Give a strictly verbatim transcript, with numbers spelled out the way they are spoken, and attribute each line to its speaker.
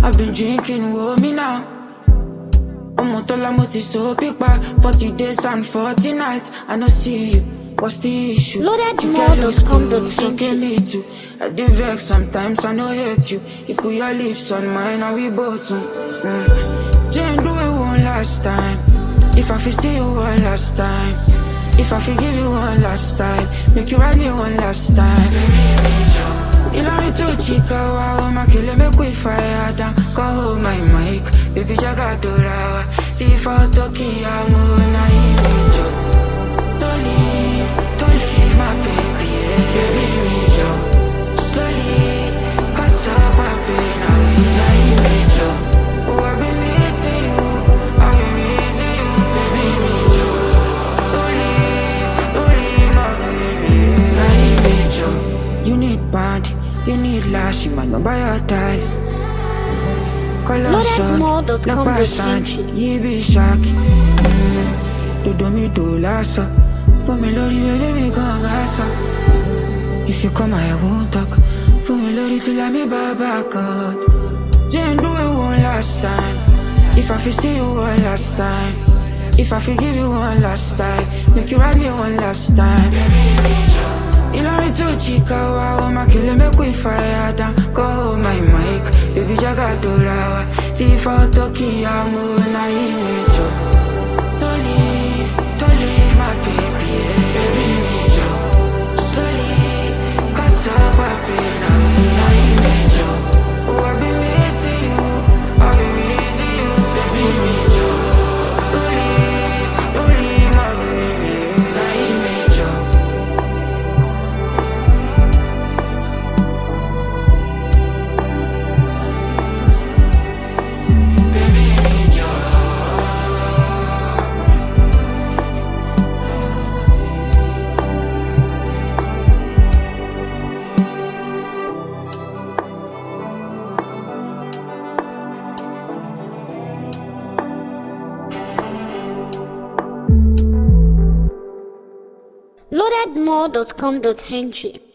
Speaker 1: I've been drinking, woe me now. Omotola moti so big bad. Forty days and forty nights. I no see you. What's the issue?
Speaker 2: Loaded
Speaker 1: You
Speaker 2: more
Speaker 1: get
Speaker 2: dot
Speaker 1: looks
Speaker 2: com
Speaker 1: cool,
Speaker 2: dot
Speaker 1: so
Speaker 2: N G.
Speaker 1: can me too. I dey vex sometimes, I no hate you. You put your lips on mine and we both on. Mm. Jane do it one last time. If I feel see you one last time. If I forgive you one last time. Make you ride me one last time. Ilari to chica, wow, my killer make we fire down. Come hold my mic, baby jaga dora. See if I talk I'm gonna image you. Don't leave, don't leave my baby, yeah. Baby me Joe. Slowly, cause up my pain, I will image you. Oh, I've been missing you, I've been missing you, baby me Joe. Don't leave, don't leave my baby, I image you. You need band, you need lash, you might not buy your tie. Call us son, like by Sanj, ye be shock. Do do me do lassa. For me lorry, baby, me come gasa. If you come, I won't talk. For me lorry, to let me buy back up. Jane do it one last time. If I feel see you one last time. If I forgive you one last time. Make you ride me one last time. Ilari to chica, wow, my killer make we fire down. Go hold my mic, baby jaga dora. See if I talk I'm gonna image you. Don't leave, don't leave my baby, yeah. Baby me Joe. Slowly, cause up my pain, I'm gonna image you. Oh, I've been missing you, I've been missing you, baby me Joe. Don't leave, don't leave my baby, I image you.
Speaker 2: loaded more dot com dot N G.